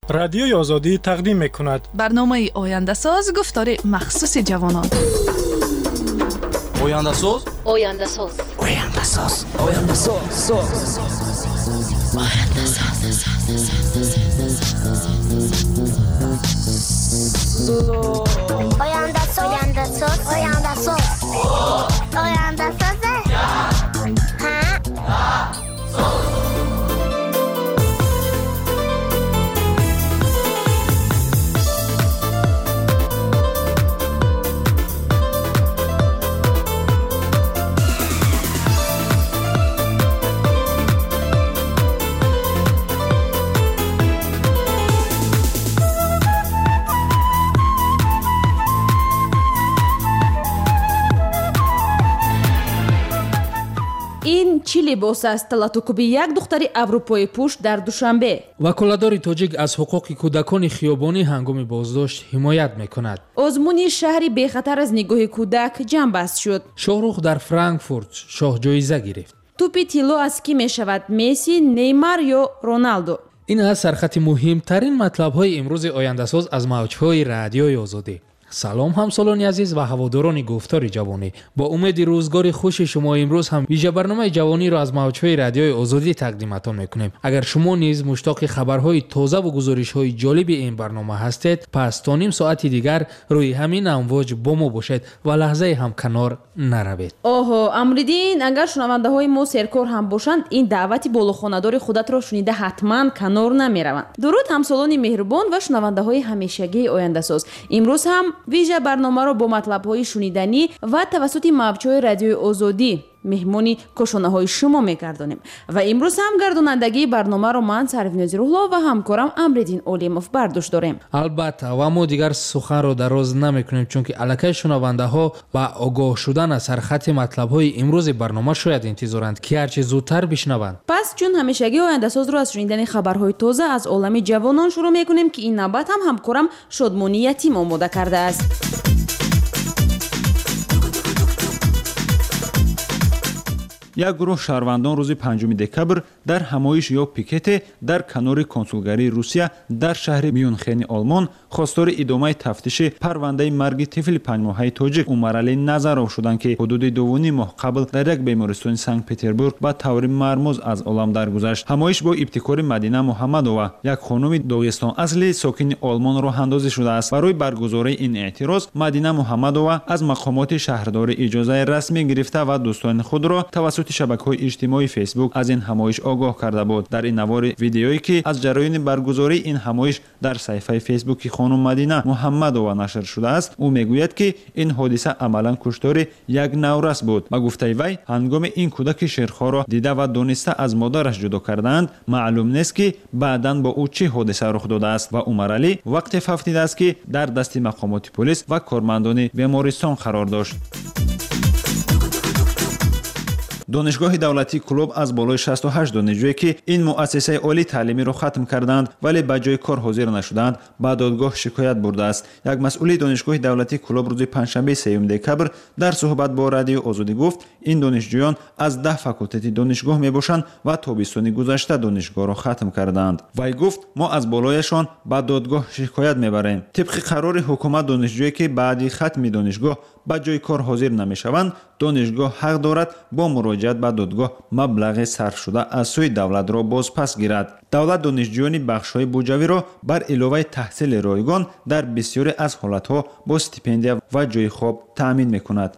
رادیوی آزادی تقدیم می‌کند. برنامه آینده ساز گفتار مخصوص جوانان. آینده ساز؟ آینده ساز. آینده ساز. آینده ساز. آینده ساز. آینده ساز. آینده ساز. آینده ساز. آینده ساز. ин чӣ либос аст? талатукуби як духтари аврупои пуш дар душанбе. ваколатдори тоҷик аз ҳуқуқи кӯдакони хиёбонӣ ҳангоми боздошт ҳимоят мекунад. озмуни шаҳри бехатар аз нигоҳи кӯдак ҷамъбаст шуд. шоҳрух дар франкфурт шоҳҷоиза гирифт. тӯпи тилло аз кӣ мешавад? месси, неймар ё роналдо? ин аз сархати муҳимтарин матлабҳои имрӯзи ояндасоз аз мавҷҳои радиои озодӣ. салом ҳамсолони азиз ва ҳаводорони гуфтори ҷавонӣ. бо умеди рӯзгори хуши шумо имрӯз ҳам вижабарномаи ҷавониро аз мавҷҳои радиои озодӣ тақдиматон мекунем. агар шумо низ муштоқи хабарҳои тозаву гузоришҳои ҷолиби ин барнома ҳастед, пас то ним соати дигар рӯи ҳамин амвоҷ бо мо бошед ва лаҳзае ҳам канор наравед. оҳо амридин, агар шунавандаҳои мо серкор ҳам бошанд, ин даъвати болохонадори худатро шунида ҳатман канор намераванд. дуруд ҳамсолони меҳрубон ва шунавандаҳои ҳамешагии ояндасоз. имрӯз ҳам вижа барномаро бо матлабҳои шуниданӣ ва тавассути мавҷҳои радиои озодӣ меҳмони кошонаҳои шумо мегардонем. ва имрӯз ҳам гардонандагии барномаро ман Сарвинози Рӯҳло ва ҳамкорам Амридин Олимов бардошт дорем. албатта ва мо дигар суханро дароз намекунем, чунки аллакай шунавандаҳо ба огоҳ шудан аз сархати матлабҳои имрӯзи барнома шояд интизоранд ки ҳарчи зудтар бишнаванд. пас чун ҳамешагӣ ояндасозро аз шунидани хабарҳои тоза аз олами ҷавонон шурӯъ мекунем ки ин навбат ҳам ҳамкорам Шодмони Ятим омода кардааст. як гурӯҳ шаҳрвандон рӯзи 5 декабр дар ҳамоиш ё пикете дар канори консулгарии Русия дар шаҳри Мюнхени Олмон хостори идомаи тафтиши парвандаи марги тифли 5 моҳаи тоҷик Умаралӣ Назаров шуданд, ки ҳудуди 2 моҳ қабл дар як бемористони Санкт-Петербург ба таври мармӯз аз олам даргузашт. ҳамоиш бо ибтикори Мадина Муҳаммадова, як хонуми Догистон аслӣ сокини Олмон роҳандозӣ шудааст. барои баргузории ин эътироз Мадина Муҳаммадова аз мақомоти шаҳрдорӣ иҷозаи расмӣ гирифта ва дӯстони худро тавассути шабакаҳои иҷтимоии фейсбук аз ин ҳамоиш огоҳ карда буд. дар ин навори видеое ки аз ҷараёни баргузории ин ҳамоиш дар саҳифаи фейсбуки хонум Мадина Муҳаммадова нашр шудааст, ӯ мегӯяд ки ин ҳодиса амалан куштори як наврас буд. ба гуфтаи вай, ҳангоми ин кӯдаки шерхоро дида ва дониста аз модараш ҷудо кардаанд, маълум нест ки баъдан бо ӯ чӣ ҳодиса рух додааст ва Умаралӣ вақте фаҳмидааст ки дар дасти мақомоти полис ва кормандони бемористон қарор дошт. донишгоҳи давлатии Кӯлоб аз болои 68 донишҷӯе ки ин муассисаи олии таълимиро хатм карданд, вале ба ҷои кор ҳозир нашуданд, ба додгоҳ шикоят бурдааст. як масъули донишгоҳи давлатии Кӯлоб рӯзи панҷшанбе 3 декабр дар суҳбат бо радиои Озодӣ гуфт, ин донишҷӯён аз 10 факултати донишгоҳ мебошанд ва тобистони гузашта донишгоҳро хатм карданд. вай гуфт, мо аз болояшон ба додгоҳ шикоят мебарем. тибқи қарори ҳукумат донишҷӯе ки баъди хатми донишгоҳ ба ҷои кор ҳозир намешаванд, донишгоҳ ҳақ дорад бо муроҷиат ба додгоҳ маблағи сарфшуда аз сӯи давлатро бозпас гирад. давлат донишҷӯёни бахшҳои буҷавиро бар иловаи таҳсили ройгон дар бисёре аз ҳолатҳо бо стипендия ва ҷойи хоб таъмин мекунад.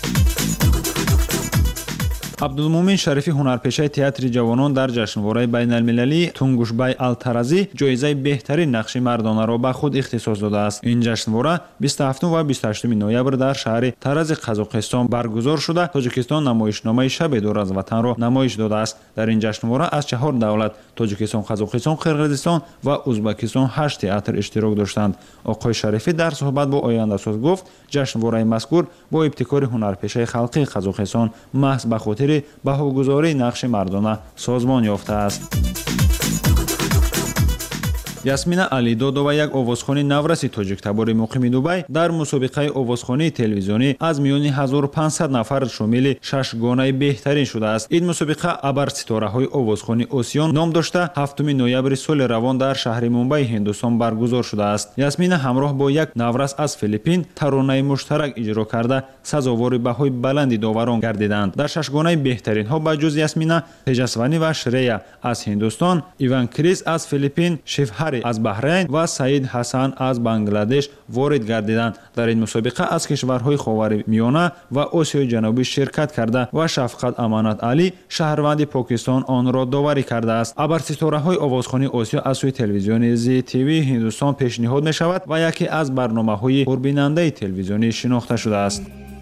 абдулмумин шарифи ҳунарпешаи театри ҷавонон дар ҷашнвораи байналмилалии Тунгушбай Алтаразӣ ҷоизаи беҳтарин нақши мардонаро ба худ ихтисос додааст. ин ҷашнвора 27 ва 28 ноябр дар шаҳри Тарази Қазоқистон баргузор шуда, Тоҷикистон намоишномаи шабе дур аз ватанро намоиш додааст. дар ин ҷашнвора аз 4 давлат Тоҷикистон, Қазоқистон, Қирғизистон ва Узбекистон 8 театр иштирок доштанд. оқои Шарифӣ дар суҳбат бо ояндасоз гуфт, ҷашнвораи мазкур бо ибтикори ҳунарпешаи халқии Қазоқистон маҳз ба хотири баҳогузории нақши мардона созмон ёфтааст. ясмина алидодова як овозхони навраси тоҷиктабори муқими дубай дар мусобиқаи овозхонии телевизионӣ аз миёни 1500 нафар шомили 6 гонаи беҳтарин шудааст. ин мусобиқа абарситораҳои овозхони осиён ном дошта 7 ноябри соли равон дар шаҳри мумбаи ҳиндустон баргузор шудааст. ясмина ҳамроҳ бо як наврас аз филиппин таронаи муштарак иҷро карда сазовори баҳои баланди доварон гардиданд. дар 6 гонаи беҳтаринҳо ба ҷуз ясмина теҷасвани ва шрея аз ҳиндустон, иван крис аз филиппин, шифҳари аз баҳрайн ва саид ҳасан аз бангладеш ворид гардиданд. дар ин мусобиқа аз кишварҳои ховари миёна ва осиёи ҷанубӣ ширкат карда ва шафқат аманат алӣ шаҳрванди покистон онро доварӣ кардааст. абарситораҳои овозхони осиё аз сӯи телевизиони ZTV ҳиндустон пешниҳод мешавад ва яке аз барномаҳои пурбинандаи телевизионӣ шинохта шудааст.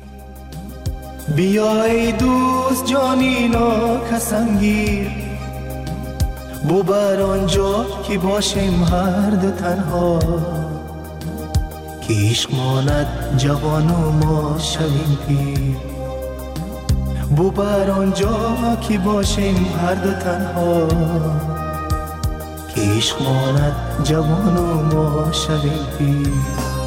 بیا ای دوست جانی ناکسمگیر ببر آنجا که باشیم هر دو تنها که عشق ماند جوان و ما شویم پیر ببر آنجا که باشیم هر دو تنها که عشق ماند جوان و ما شویم پیر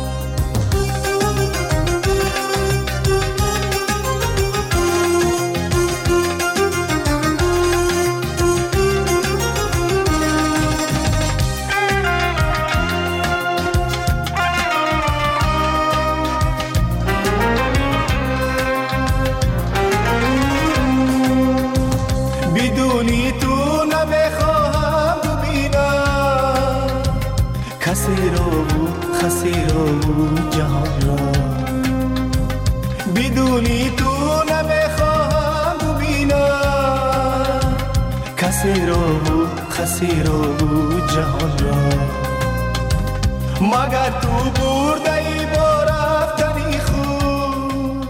جهان را بدونی تو نمیخواهم ببینم کسی را خسی را جهان را مگر تو برده ای با رفتنی خود.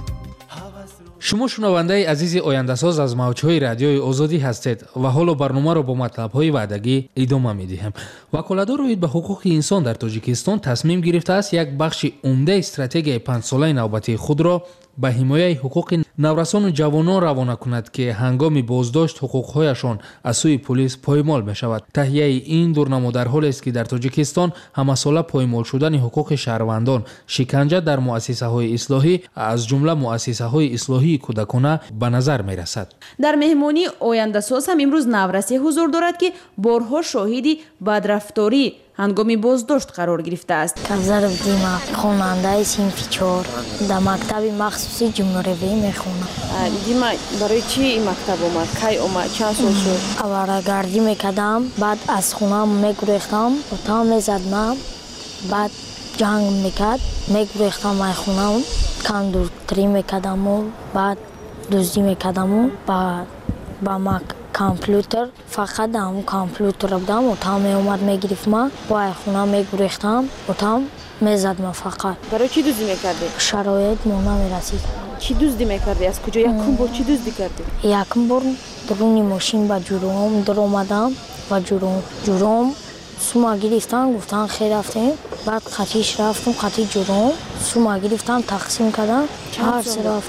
шумо шунавандаи азизи ояндасоз аз мавҷҳои радиои озодӣ ҳастед ва ҳоло барномаро бо матлабҳои ваъдагӣ идома медиҳем. ваколатдори оид ба ҳуқуқи инсон дар тоҷикистон тасмим гирифтааст як бахши умдаи стратегияи 5-солаи навбатии худро ба ҳимояи ҳуқуқи наврасону ҷавонон равона кунад ки ҳангоми боздошт ҳуқуқҳояшон аз сӯи пулис поймол мешавад. таҳияи ин дурнамо дар ҳолест ки дар тоҷикистон ҳамасола поймол шудани ҳуқуқи шаҳрвандон, шиканҷа дар муассисаҳои ислоҳӣ аз ҷумла муассисаҳои ислоҳии кӯдакона ба назар мерасад. дар меҳмонии ояндасоз ҳам имрӯз наврасе ҳузур дорад ки борҳо шоҳиди бадрафторӣ ҳангоми боздошт қарор гирифтааст. Кавзаров Дима, хонандаи синфи 4 дар мактаби махсуси ҷумҳуривӣ мехонам. Дима, барои чӣ ин мактаб омад? Кай омад? Чанд сол шуд? Аварагардӣ мекардам, баъд аз хонам мегурехтам, отам мезадам, баъд ҷанг мекард, мегурехтам ай хонам, кондукторӣ мекардаму, баъд дуздӣ мекардаму, ба мак компютер фақат дар ҳамун компютер будам, отам меомад мегирифт ма, бо ай хона мегурехтам, отам мезад ма фақат. Барои чӣ дуздӣ мекардӣ? Шароит мо намерасид. Чӣ дуздӣ мекардӣ? Аз куҷо? Якум бор чӣ дуздӣ кардӣ? Якум бор дуруни мошин ба ҷуром даромадам ва ҷуром сума гирифтан, гуфтан хел рафтем, баъд қатиш рафтам, қати ҷуром сума гирифтан, тақсим кардам, ҳар се рафт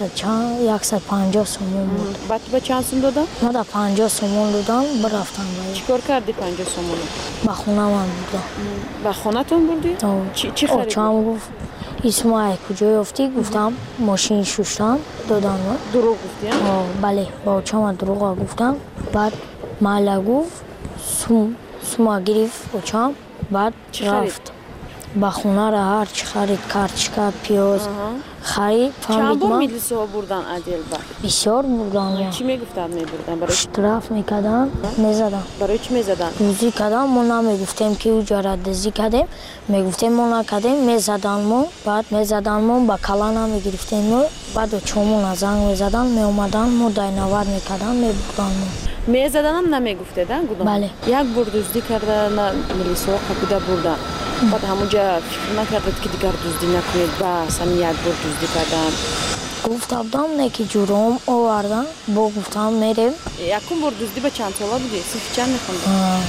150 сомон буд. Баъд ба чанд сум додам? Ма да 50 сомон додам, бирафтам. Чӣ кор кардӣ 50 сомоно? Ба хонаман бурдам. Ба хонатон бурдӣ? Чӣ харидӣ? Очам гуфт ин сума ай куҷо ёфтӣ? Гуфтам мошин шуштам, додам. Дурӯғ гуфтӣ? Бале, ба очама дурӯға гуфтам, баъд майла гуфт, сума гирифт очам, баъд рафт ба хонара ҳар чӣ харид, картишка, пиёз харид. Чанд бор мидлисиҳо бурдан адел ба? Бисёр бурдан. Чӣ мегуфтанд мебурдан? штраф мекардам, мезадам. Барои чӣ мезадан? дуздӣ кардам, мо намегуфтем ки уҷара дуздӣ кардем, мегуфтем мо накардем, мезадан мо, баъд мезадан мо, ба калана мегирифтем мо, баъд очомона занг мезадан, меомадан, мо дайнавард мекардам, мебурдан мо. Мезаданам намегуфтеда? Бале. Як бор дуздӣ карда милисиҳо қапида бурдан. баъд ҳамунҷа фикр накардед ки дигар дуздӣ накунед, бас ҳамин як бор дуздӣ кардам? гуфта будам не ки ҷуром овардам, бо гуфтам мерем. Якум бор дуздӣ ба чанд сола будӣ? сифи чанд мехондӣ?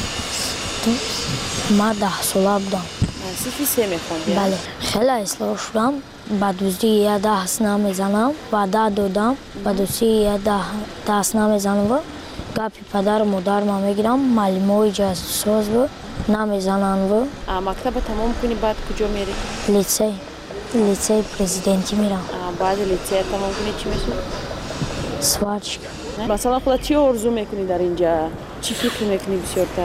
ма 10 сола будам. сифи 3 мехондӣ? Бале. хеле ислоҳ шудам, ба дуздӣ я даст намезанам, ба да додам, ба дуздӣ я даст намезанам, гапи падару модарма мегирам, маълимои ҷасӯсоз буд, نمیزنن. و مکتب تمام کنی بعد کجا میری؟ لیسه پرزیدنتی میرم. بعد لیسه تمام کنی چی میشه؟ سوارچک. مثلا خودت چی آرزو میکنی در اینجا؟ چی فکر میکنی بسیارتر؟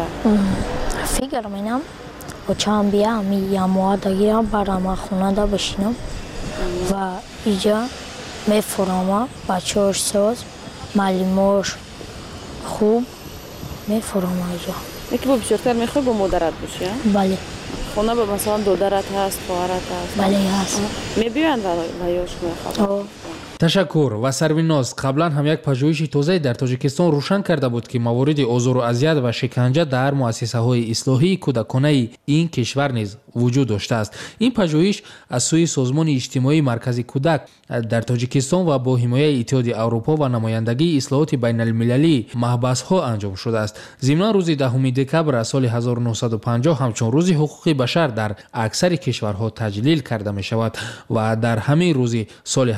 فکر میکنم و چند بیام یا مواد گیرم برام خونه دا بشینم و اینجا میفرامم بچه‌هاش ساز معلماش خوب میفرامم اینجا. یکی با بسیارتر میخوای با مادرت باشی؟ بله. خونه با مثلا دادرت هست، خواهرت هست؟ بله هست. میبیان و یاش میخواب؟ ташаккур ва сарвиноз қаблан ҳам як пажӯҳиши тозае дар тоҷикистон рӯшан карда буд ки мавориди озору азият ва шиканҷа дар муассисаҳои ислоҳии кӯдаконаи ин кишвар низ вуҷуд доштааст. ин пажӯҳиш аз сӯи созмони иҷтимоии маркази кӯдак дар тоҷикистон ва бо ҳимояи иттиҳоди аврупо ва намояндагии ислоҳоти байналмилалии маҳбасҳо анҷом шудааст. зимнан рӯзи 10 декабр аз соли 1950 ҳамчун рӯзи ҳуқуқи башар дар аксари кишварҳо таҷлил карда мешавад ва дар ҳамин рӯзи соли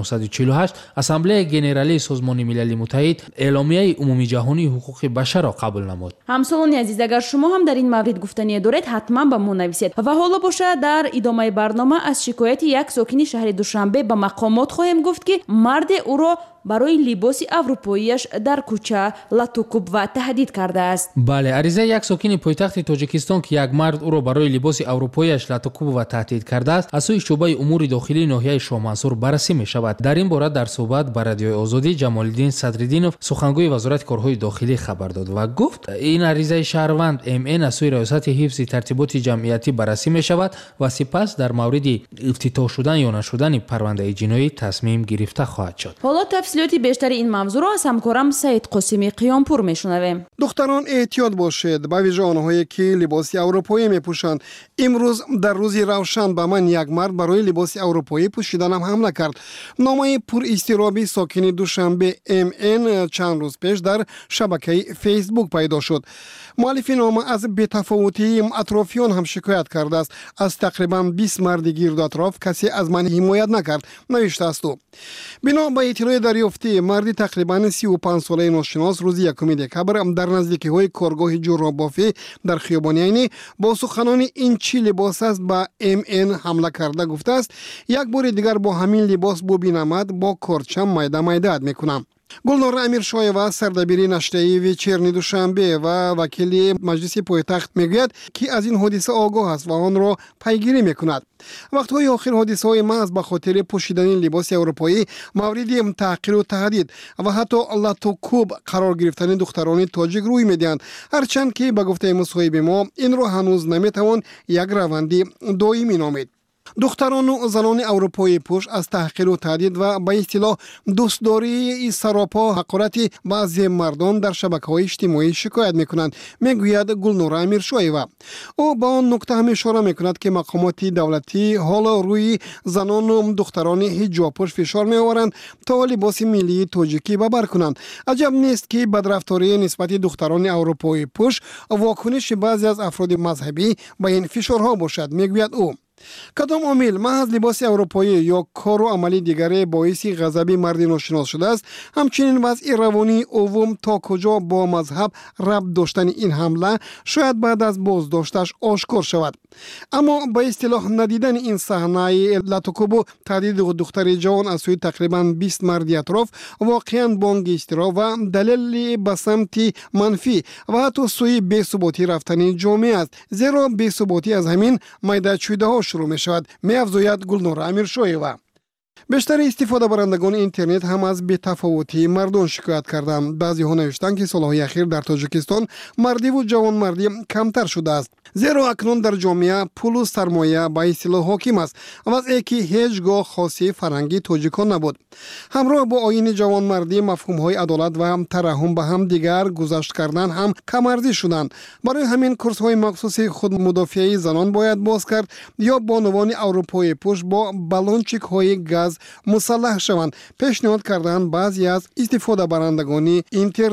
1948 ассамблеяи генералии созмони милали муттаҳид эъломияи умумии ҷаҳонии ҳуқуқи башарро қабул намуд. ҳамсолони азиз, агар шумо ҳам дар ин маврид гуфтание доред, ҳатман ба мо нависед. ва ҳоло боша дар идомаи барнома аз шикояти як сокини шаҳри Душанбе ба мақомот хоҳем гуфт, ки марде ӯро барои либоси аврупоияш дар кӯча латукуб ва таҳдид кардааст. бале, аризаи як сокини пойтахти тоҷикистон ки як мард ӯро барои либоси аврупоияш латукуб ва таҳдид кардааст аз сӯи шӯъбаи умури дохилии ноҳияи Шоҳмансур баррасӣ мешавад. дар ин бора дар суҳбат ба радиои Озодӣ Ҷамолиддин Садриддинов, сухангӯи вазорати корҳои дохилӣ хабар дод ва гуфт ин аризаи шаҳрванд МН аз сӯи раёсати ҳифзи тартиботи ҷамъиятӣ баррасӣ мешавад ва сипас дар мавриди ифтитоҳ шудан ё нашудани парвандаи ҷиноӣ тасмим гирифта хоҳад шуд. ҳоло тафсилоти бештари ин мавзӯъро аз ҳамкорам Саид Қосими Қиёнпур мешунавем. духтарон эҳтиёт бошед, ба виҷа онҳое ки либоси аврупоӣ мепӯшанд. имрӯз дар рӯзи равшан ба ман як мард барои либоси аврупоӣ пӯшиданам ҳамла кард. номаи пуристироби сокини Душанбе МН чанд рӯз пеш дар шабакаи фейсбук пайдо шуд. муаллифи нома аз бетафовутии атрофиён ҳам шикоят кардааст. аз тақрибан 20 марди гирду атроф касе аз ман ҳимоят накард, навиштааст ӯ. бино ба иттилои дарёфтӣ, марди тақрибан 35 солаи ношинос рӯзи 1 декабр дар наздикиҳои коргоҳи ҷурробофӣ дар хиёбони Айнӣ бо суханони ин чӣ либос аст ба МН ҳамла карда гуфтааст, як бори дигар бо ҳамин либос бубинамад бо корчам майда майдаат мекунам. гулнора амиршоева, сардабири наштаи вечерни Душанбе ва вакили маҷлиси пойтахт мегӯяд, ки аз ин ҳодиса огоҳ аст ва онро пайгирӣ мекунад. вақтҳои охир ҳодисаҳои маҳз ба хотири пӯшидани либоси аврупоӣ мавриди таҳқиру таҳдид ва ҳатто латукуб қарор гирифтани духтарони тоҷик рӯй медиҳанд, ҳарчанд ки ба гуфтаи мусоҳиби мо инро ҳанӯз наметавон як раванди доимӣ номид. духтарону занони аврупои пӯш аз таҳқиру таҳдид ва ба истилоҳ дӯстдории саропо ҳақорати баъзе мардон дар шабакаҳои иҷтимоӣ шикоят мекунанд, мегӯяд Гулнора Амиршоева. ӯ ба он нукта ҳам ишора мекунад, ки мақомоти давлатӣ ҳоло рӯи занону духтарони ҳиҷобпӯш фишор меоваранд то либоси миллии тоҷикӣ ба бар кунанд. аҷаб нест, ки бадрафтории нисбати духтарони аврупои пӯш вокуниши баъзе аз афроди мазҳабӣ ба ин фишорҳо бошад, мегӯяд ӯ. кадом омил маҳз либоси аврупоӣ ё кору амали дигаре боиси ғазаби марди ношинос шудааст, ҳамчунин вазъи равонии овум то куҷо бо мазҳаб рабт доштани ин ҳамла шояд баъд аз боздошташ ошкор шавад. аммо ба истилоҳ надидани ин саҳнаи латукубу таҳдиди духтари ҷавон аз сӯи тақрибан 20 марди атроф воқеан бонги изтироҳ ва далели ба самти манфӣ ва ҳатто сӯи бесуботӣ рафтани ҷомеа аст, зеро бесуботӣ аз ҳамин майдачӯйдаҳо шурӯъ мешавад, меафзояд Гулнора Амиршоева. бештари истифодабарандагони интернет ҳам аз бетафовутии мардон шикоят карданд. баъзеҳо навиштанд, ки солҳои ахир дар Тоҷикистон мардиву ҷавонмардӣ камтар шудааст. зеро акнун дар ҷомеа пулу сармоя ба истилоҳ ҳоким аст, вазъе ки ҳеҷ гоҳ хоси фарҳанги тоҷикон набуд. ҳамроҳ бо оини ҷавонмардӣ мафҳумҳои адолат ва тараҳум ба ҳамдигар гузашт кардан ҳам камарзӣ шуданд. барои ҳамин курсҳои махсуси худмудофиаи занон бояд боз кард ё бонувони аврупои пӯш бо баллончикҳои газ мусаллаҳ шаванд, пешниҳод карданд баъзе аз истифодабарандагони интернет.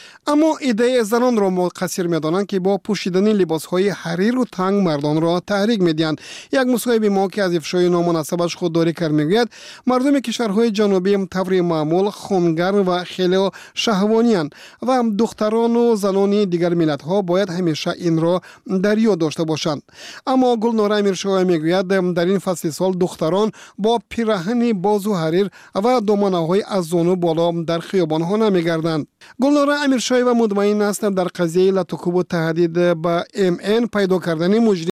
اما ایده زنان را مقصر می‌دانند که با پوشیدن لباس‌های حریر و تنگ مردان را تحریک می‌دهند. یک مصاحبه ما که از افشای نامناسبش خودداری کرد میگوید مردم کشورهای جنوبی طور معمول خونگر و خیلی شهوانی‌اند و دختران و زنان دیگر ملت‌ها باید همیشه این را در یاد داشته باشند. اما گلنار امیرشاه میگوید در این فصل سال دختران با پیراهن باز و حریر و دامنه‌های از زانو بالا در خیابان‌ها نمی‌گردند. گلنار امیرشاه و مطمئن است در قضیه لطکوب و تهدید به MN پیدا کردن مجرم